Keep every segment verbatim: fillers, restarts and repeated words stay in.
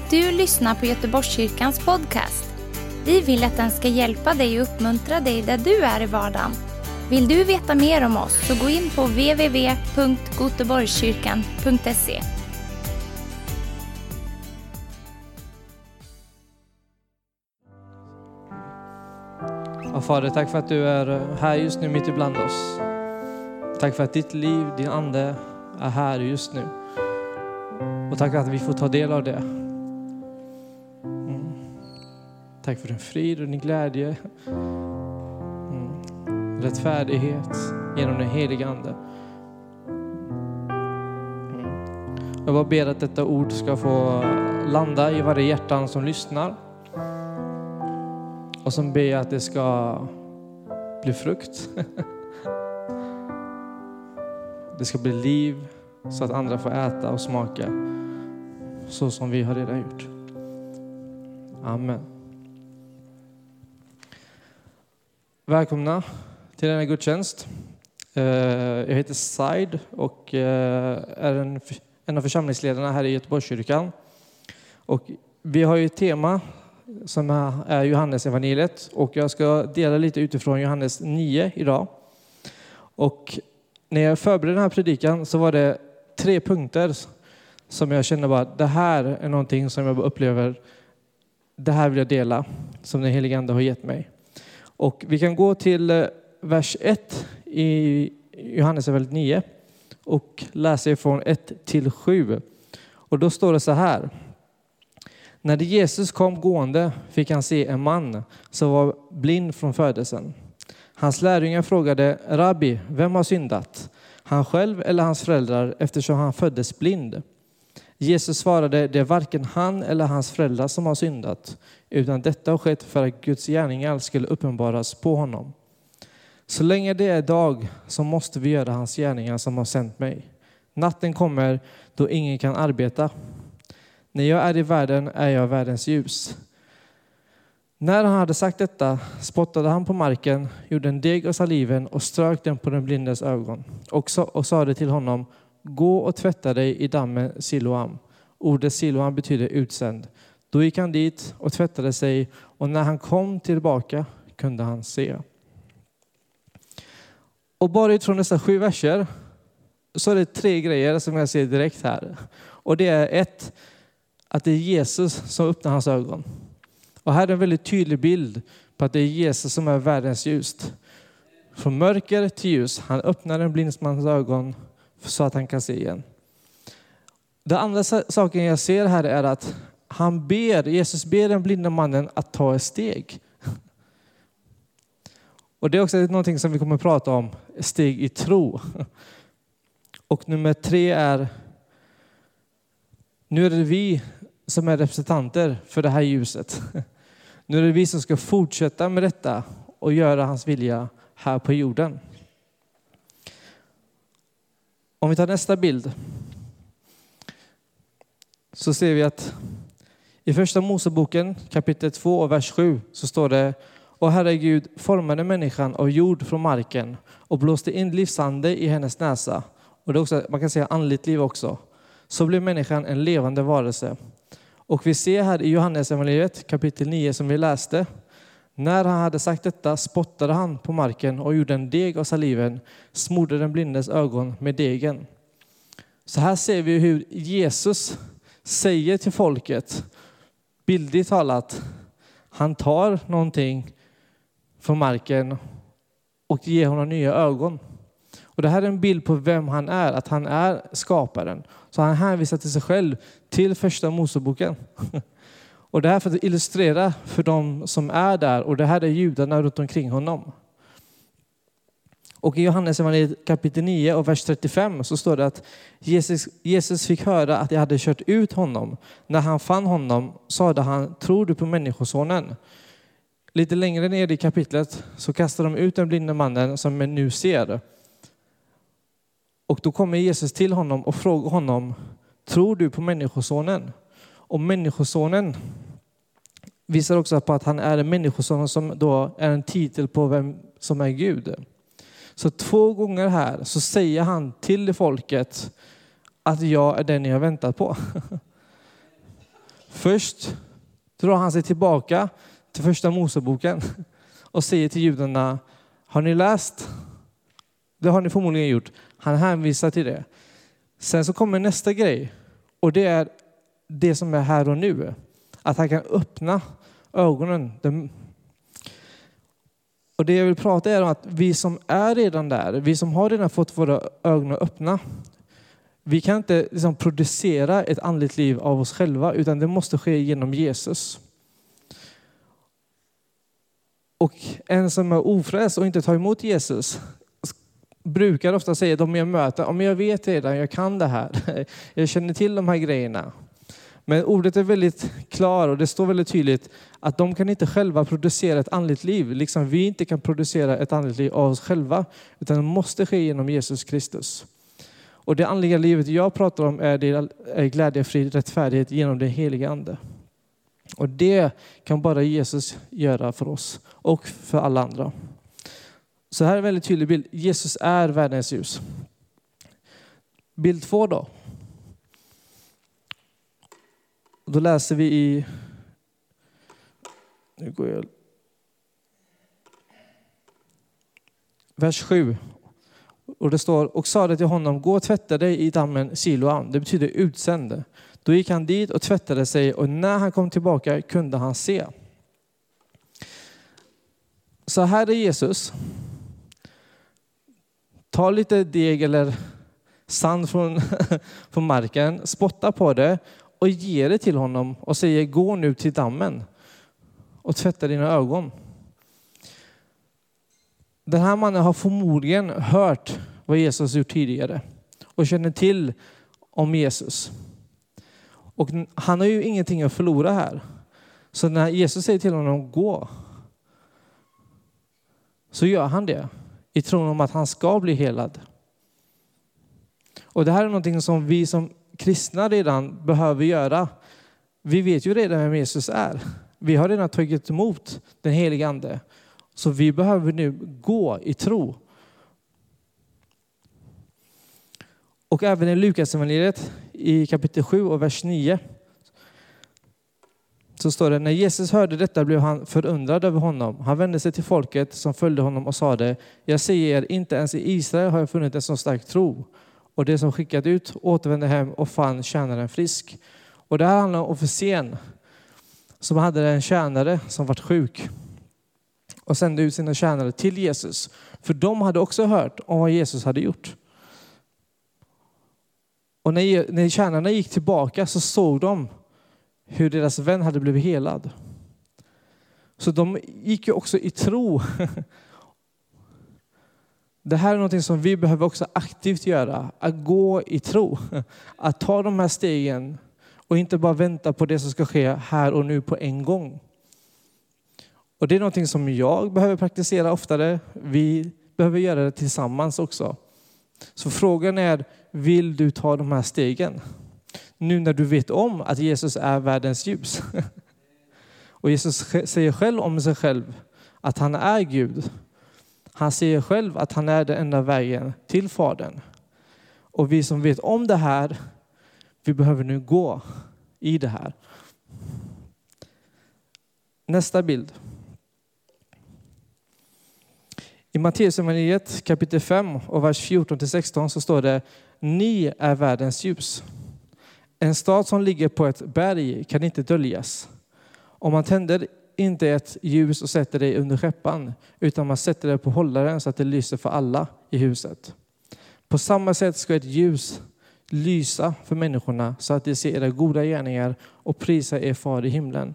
att du lyssnar på Göteborgskyrkans podcast. Vi vill att den ska hjälpa dig och uppmuntra dig där du är i vardagen. Vill du veta mer om oss så gå in på w w w punkt goteborgskyrkan punkt se. Ja, Fader, tack för att du är här just nu mitt ibland oss. Tack för att ditt liv, din ande är här just nu. Och tack för att vi får ta del av det. Mm. Tack för din frid och din glädje. Mm. Rättfärdighet genom den heliga ande. Mm. Jag bara ber att detta ord ska få landa i varje hjärtan som lyssnar. Och som ber att det ska bli frukt. Det ska bli liv så att andra får äta och smaka. Så som vi har redan gjort. Amen. Välkomna till denna gudstjänst. Jag heter Said och är en, en av församlingsledarna här i Göteborgskyrkan. Och vi har ju ett tema som är Johannes evangeliet. Och jag ska dela lite utifrån Johannes nio idag. Och när jag förberedde den här predikan så var det tre punkter som jag kände bara, det här är någonting som jag upplever, det här vill jag dela som den helige ande har gett mig. Och vi kan gå till vers ett i Johannes evangeliet nio och läsa ifrån ett till sju. Och då står det så här. När Jesus kom gående fick han se en man som var blind från födelsen. Hans lärjungar frågade, Rabbi, vem har syndat? Han själv eller hans föräldrar eftersom han föddes blind? Jesus svarade, det är varken han eller hans föräldrar som har syndat, utan detta har skett för att Guds gärningar skulle uppenbaras på honom. Så länge det är dag så måste vi göra hans gärningar som har sänt mig. Natten kommer då ingen kan arbeta. När jag är i världen är jag världens ljus. När han hade sagt detta spottade han på marken, gjorde en deg av saliven och strök den på den blindes ögon. Och, så, och sa det till honom, gå och tvätta dig i dammen Siloam. Ordet Siloam betyder utsänd. Då gick han dit och tvättade sig och när han kom tillbaka kunde han se. Och bara utifrån dessa sju verser så är det tre grejer som jag ser direkt här. Och det är ett, att det är Jesus som öppnar hans ögon. Och här är en väldigt tydlig bild på att det är Jesus som är världens ljus. Från mörker till ljus. Han öppnar en blindsmans ögon så att han kan se igen. Den andra saken jag ser här är att han ber, Jesus ber den blinda mannen att ta ett steg. Och det är också någonting som vi kommer att prata om. Steg i tro. Och nummer tre är, nu är det vi som är representanter för det här ljuset. Nu är det vi som ska fortsätta med detta och göra hans vilja här på jorden. Om vi tar nästa bild så ser vi att i första Moseboken kapitel två och vers sju så står det, och Herre Gud formade människan av jord från marken och blåste in livsande i hennes näsa. Och det är också, man kan säga andligt liv också. Så blev människan en levande varelse. Och vi ser här i Johannes evangeliet kapitel nio som vi läste. När han hade sagt detta spottade han på marken och gjorde en deg av saliven. Smorde den blindes ögon med degen. Så här ser vi hur Jesus säger till folket, bildligt talat, han tar någonting från marken och ger honom nya ögon. Och det här är en bild på vem han är, att han är skaparen. Så han hänvisar till sig själv till första Moseboken. Och det här för att illustrera för de som är där, och det här är judarna runt omkring honom. Och i Johannes evangeliet kapitel nio och vers trettiofem så står det att Jesus, Jesus fick höra att jag hade kört ut honom. När han fann honom sade han, tror du på människosonen? Lite längre ner i kapitlet så kastar de ut den blinde mannen som man nu ser. Och då kommer Jesus till honom och frågar honom, tror du på människosonen? Och människosonen visar också på att han är en människoson som då är en titel på vem som är Gud. Så två gånger här så säger han till folket att jag är den ni har väntat på. Först drar han sig tillbaka till första Moseboken och säger till judarna, har ni läst? Det har ni förmodligen gjort. Han hänvisar till det. Sen så kommer nästa grej. Och det är det som är här och nu. Att han kan öppna ögonen. Och det jag vill prata är om att vi som är redan där, vi som har redan fått våra ögon öppna, vi kan inte liksom producera ett andligt liv av oss själva, utan det måste ske genom Jesus. Och en som är ofrälst och inte tar emot Jesus brukar ofta säga, de jag möter, om jag vet redan, jag kan det här. Jag känner till de här grejerna. Men ordet är väldigt klart och det står väldigt tydligt att de kan inte själva producera ett andligt liv. Liksom vi inte kan producera ett andligt liv av oss själva, utan det måste ske genom Jesus Kristus. Och det andliga livet jag pratar om är, det, är glädje, frid, rättfärdighet genom det heliga ande. Och det kan bara Jesus göra för oss och för alla andra. Så här är en väldigt tydlig bild. Jesus är världens ljus. Bild två då. Då läser vi i... Nu går jag... Vers sju. Och det står, och sa det till honom, gå och tvätta dig i dammen Siloam. Det betyder utsänd. Då gick han dit och tvättade sig, och när han kom tillbaka kunde han se. Så här är Jesus. Ta lite deg eller sand från, från marken, spotta på det och ge det till honom och säger, gå nu till dammen och tvätta dina ögon. Den här mannen har förmodligen hört vad Jesus gjort tidigare och känner till om Jesus. Och han har ju ingenting att förlora här. Så när Jesus säger till honom, gå, så gör han det i tron om att han ska bli helad. Och det här är någonting som vi som kristna redan behöver göra. Vi vet ju redan vem Jesus är. Vi har redan tagit emot den heliga ande. Så vi behöver nu gå i tro. Och även i Lukas evangeliet i kapitel sju och vers nio så står det, när Jesus hörde detta blev han förundrad över honom. Han vände sig till folket som följde honom och sade, jag säger er, inte ens i Israel har jag funnit en så stark tro. Och det som skickat ut återvände hem och fann tjänaren frisk. Och det här handlar om officeren som hade en tjänare som var sjuk. Och sände ut sina tjänare till Jesus. För de hade också hört om vad Jesus hade gjort. Och när, när tjänarna gick tillbaka så såg de hur deras vän hade blivit helad. Så de gick ju också i tro. Det här är något som vi behöver också aktivt göra. Att gå i tro. Att ta de här stegen och inte bara vänta på det som ska ske här och nu på en gång. Och det är något som jag behöver praktisera oftare. Vi behöver göra det tillsammans också. Så frågan är, vill du ta de här stegen? Nu när du vet om att Jesus är världens ljus. Och Jesus säger själv om sig själv att han är Gud. Han säger själv att han är den enda vägen till Fadern. Och vi som vet om det här, vi behöver nu gå i det här. Nästa bild. I Matteus evangeliet kapitel fem och vers fjorton till sexton så står det, ni är världens ljus. En stad som ligger på ett berg kan inte döljas. Om man tänder inte ett ljus och sätter det under skeppan, utan man sätter det på hållaren så att det lyser för alla i huset. På samma sätt ska ett ljus lysa för människorna så att de ser era goda gärningar och prisar er far i himlen.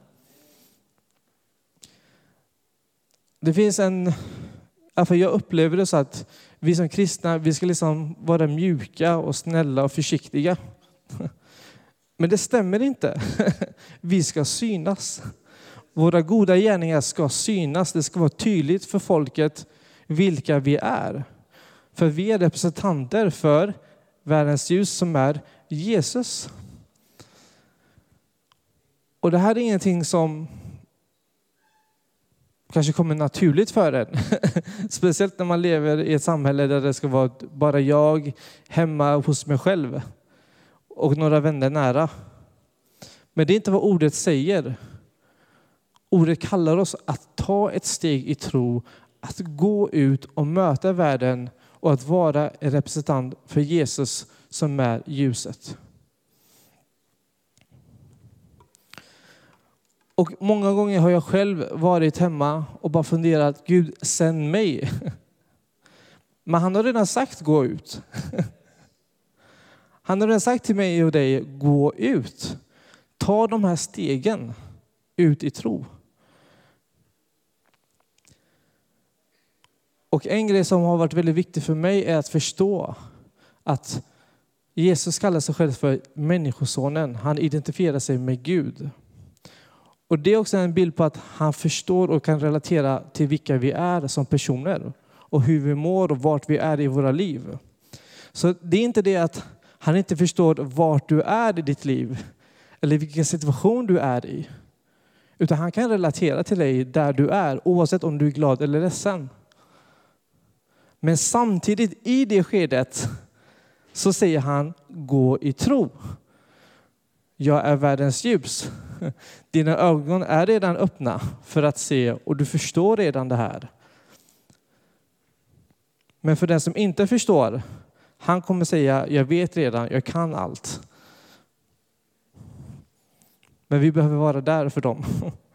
Det finns en, alltså jag upplever det så att vi som kristna, vi ska liksom vara mjuka och snälla och försiktiga. Men det stämmer inte. Vi ska synas. Våra goda gärningar ska synas. Det ska vara tydligt för folket vilka vi är. För vi är representanter för världens ljus som är Jesus. Och det här är ingenting som kanske kommer naturligt för en. Speciellt när man lever i ett samhälle där det ska vara bara jag hemma hos mig själv och några vänner nära. Men det är inte vad ordet säger. Ordet kallar oss att ta ett steg i tro, att gå ut och möta världen och att vara en representant för Jesus som är ljuset. Och många gånger har jag själv varit hemma och bara funderat, Gud, sänd mig. Men han har redan sagt, gå ut. Han har redan sagt till mig och dig, gå ut. Ta de här stegen ut i tro. Och en grej som har varit väldigt viktig för mig är att förstå att Jesus kallar sig själv för människosonen. Han identifierar sig med Gud. Och det är också en bild på att han förstår och kan relatera till vilka vi är som personer. Och hur vi mår och vart vi är i våra liv. Så det är inte det att han inte förstår vart du är i ditt liv. Eller vilken situation du är i. Utan han kan relatera till dig där du är. Oavsett om du är glad eller ledsen. Men samtidigt i det skedet så säger han, gå i tro. Jag är världens ljus. Dina ögon är redan öppna för att se och du förstår redan det här. Men för den som inte förstår, han kommer säga, jag vet redan, jag kan allt. Men vi behöver vara där för dem.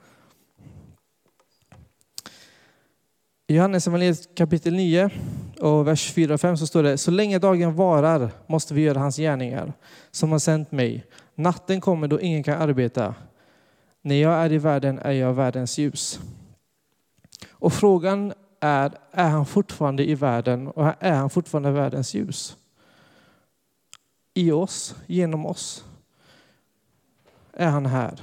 I Johannes evangeliet kapitel nio och vers fyra och fem så står det, så länge dagen varar måste vi göra hans gärningar som har sänt mig. Natten kommer då ingen kan arbeta. När jag är i världen är jag världens ljus. Och frågan är, är han fortfarande i världen och är han fortfarande världens ljus? I oss, genom oss. Är han här?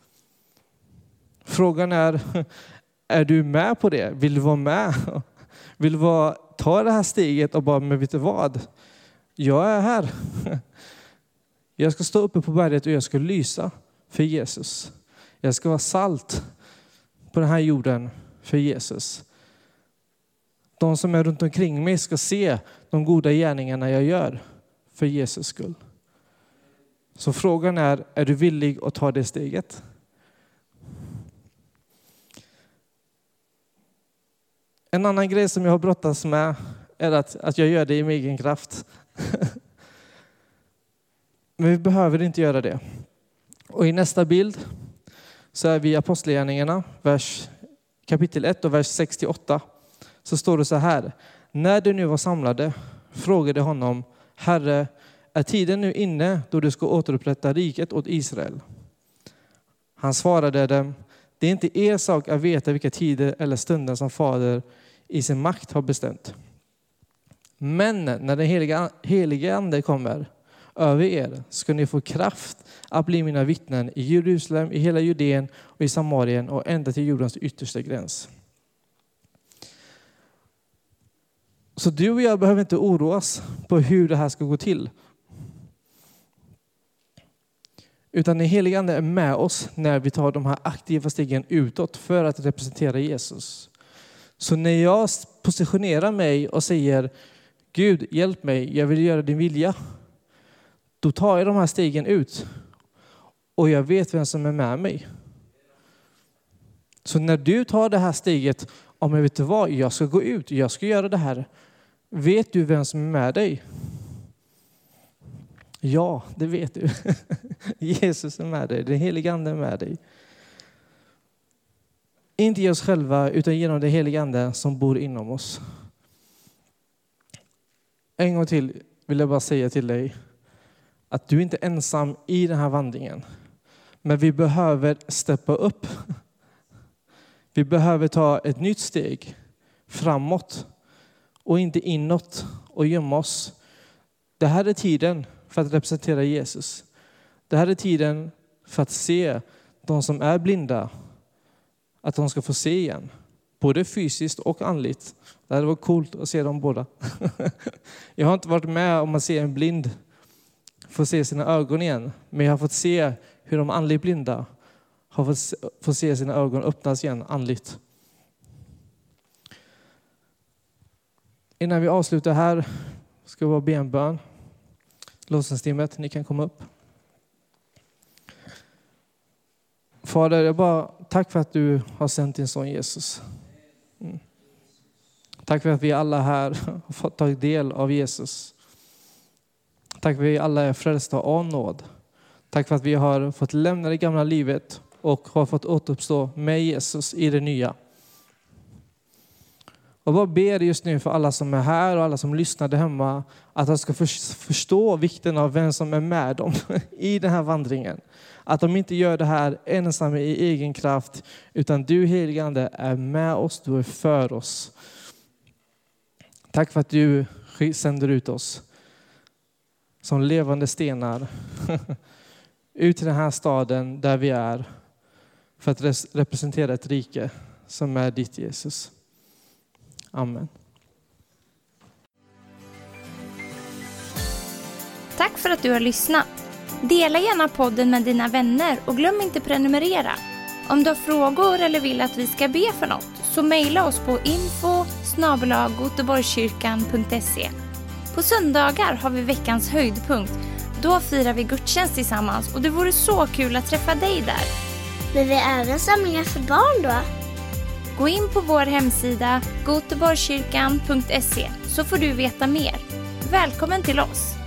Frågan är, är du med på det? Vill du vara med? Vill du vara, ta det här steget och bara, men vet du vad? Jag är här. Jag ska stå uppe på berget och jag ska lysa för Jesus. Jag ska vara salt på den här jorden för Jesus. De som är runt omkring mig ska se de goda gärningarna jag gör för Jesus skull. Så frågan är, är du villig att ta det steget? En annan grej som jag har brottats med är att, att jag gör det i min egen kraft. Men vi behöver inte göra det. Och i nästa bild så är vi i Apostlagärningarna, vers, kapitel ett och vers sex till åtta. Så står det så här. När de nu var samlade frågade honom, Herre, är tiden nu inne då du ska återupprätta riket åt Israel? Han svarade dem, det är inte er sak att veta vilka tider eller stunder som Fader i sin makt har bestämt. Men när den heliga, heliga ande kommer över er ska ni få kraft att bli mina vittnen i Jerusalem, i hela Judeen och i Samarien och ända till jordens yttersta gräns. Så du och jag behöver inte oroas på hur det här ska gå till. Utan den heliga ande är med oss när vi tar de här aktiva stegen utåt för att representera Jesus. Så när jag positionerar mig och säger, Gud hjälp mig, jag vill göra din vilja. Då tar jag de här stegen ut. Och jag vet vem som är med mig. Så när du tar det här steget, om jag vet du vad, jag ska gå ut, jag ska göra det här. Vet du vem som är med dig? Ja, det vet du. Jesus är med dig, den helige ande är med dig. Inte i oss själva utan genom den helige ande som bor inom oss. En gång till vill jag bara säga till dig att du inte är ensam i den här vandringen. Men vi behöver steppa upp. Vi behöver ta ett nytt steg framåt och inte inåt och gömma oss. Det här är tiden för att representera Jesus. Det här är tiden för att se de som är blinda, att de ska få se igen. Både fysiskt och andligt. Det hade varit coolt att se dem båda. Jag har inte varit med om att se en blind få se sina ögon igen. Men jag har fått se hur de andligt blinda har fått, fått se sina ögon öppnas igen andligt. Innan vi avslutar här ska vi bara be en bön. Lovsångsteamet, ni kan komma upp. Fader, jag bara tack för att du har sänt din son Jesus. Mm. Tack för att vi alla här har fått ta del av Jesus. Tack för att vi alla är frälsta av nåd. Tack för att vi har fått lämna det gamla livet och har fått återuppstå med Jesus i det nya. Och bara ber just nu för alla som är här och alla som lyssnade hemma att de ska förstå vikten av vem som är med dem i den här vandringen. Att de inte gör det här ensamma i egen kraft, utan du, helige Ande, är med oss, du är för oss. Tack för att du sänder ut oss som levande stenar ut till den här staden där vi är för att representera ett rike som är ditt, Jesus. Amen. Tack för att du har lyssnat. Dela gärna podden med dina vänner och glöm inte prenumerera. Om du har frågor eller vill att vi ska be för något så mejla oss på info snabel-a goteborgskyrkan punkt se. På söndagar har vi veckans höjdpunkt. Då firar vi gudstjänst tillsammans och det vore så kul att träffa dig där. Men vi har även samlingar för barn då? Gå in på vår hemsida goteborgskyrkan punkt se så får du veta mer. Välkommen till oss!